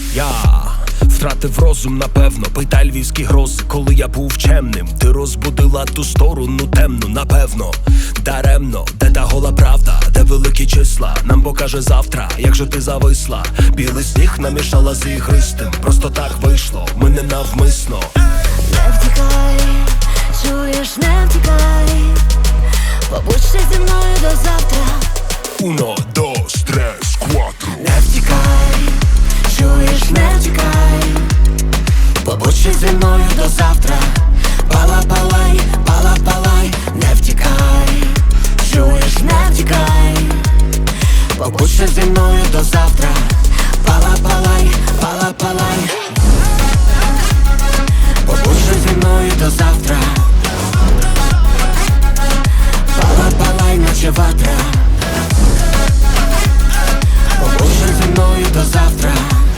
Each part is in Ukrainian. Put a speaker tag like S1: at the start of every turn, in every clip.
S1: Я втратив розум, напевно, питай львівські грози. Коли я був чемним, ти розбудила ту сторону темну, напевно, даремно. Де та гола правда, де великі числа? Нам покаже завтра, як же ти зависла. Білий сніг намішала з ігристим. Просто так вийшло, ми не навмисно.
S2: Не втікай, чуєш, не втікай, побудь ще зі мною до завтра.
S1: 1, 2, 3, 4.
S2: Не втікай, чуєш, не втікай, побудь ще зі мною до завтра. Пала, палай, пала, палай, не втікай, чуєш, не втікай, побудь ще зі мною до завтра. Пала, палай, пала, палай, побудь ще зі мною до завтра. Пала, палай, наче ватра, побудь ще зі мною до завтра.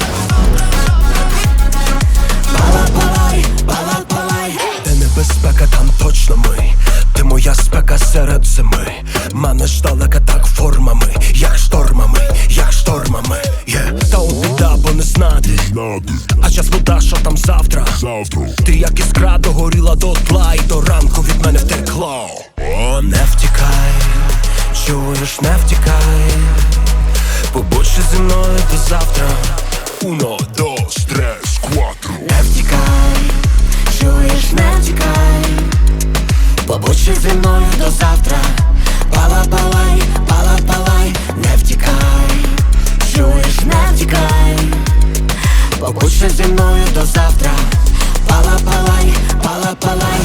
S2: Пала, палай, пала, палай.
S1: Де небезпека, там точно ми. Ти моя спека серед зими. Манеш далека так формами, як штормами, як штормами. Та от біда, бо не знати. А час вода, що там завтра. Ти як іскра догоріла до тла, і до ранку від мене втекло. О, не втікай, чуєш, не втікай, побудь ще зі мною до завтра. 1, 2, 3, 4.
S2: Не втікай, чуєш, не втікай, побудь ще зі мною до завтра. Пала, палай, пала, палай, не втікай, чуєш, не втікай, побудь ще зі мною до завтра. Пала, палай, пала, палай,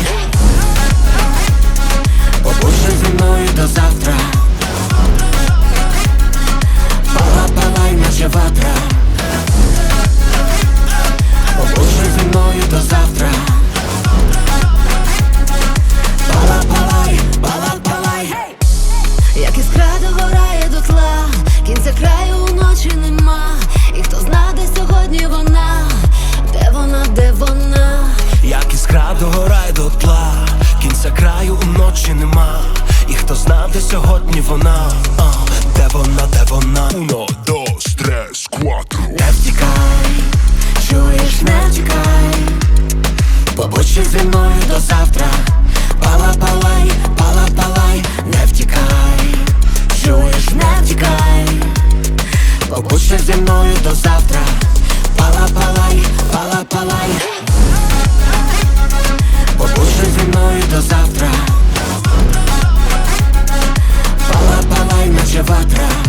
S2: побудь ще зі мною до завтра. Пала, палай, наче ватра, побудь ще зі мною до завтра. Пала, палай, пала, палай. Як іскра догорає до тла, кінця краю уночі нема. І хто зна, де сьогодні вона, де вона, де вона.
S1: Як іскра догорає до тла, кінця краю уночі нема. І хто знав, де сьогодні вона, де вона, де вона. 1, 2, 3, 4.
S2: Не втікай, чуєш, не втікай, побудь ще зі мною до завтра. Пала, палай, пала, палай, не втікай, чуєш, не втікай, побудь ще зі мною до завтра. Пала, палай, пала, палай, побудь ще зі мною до завтра. Пала, палай, наче ватра.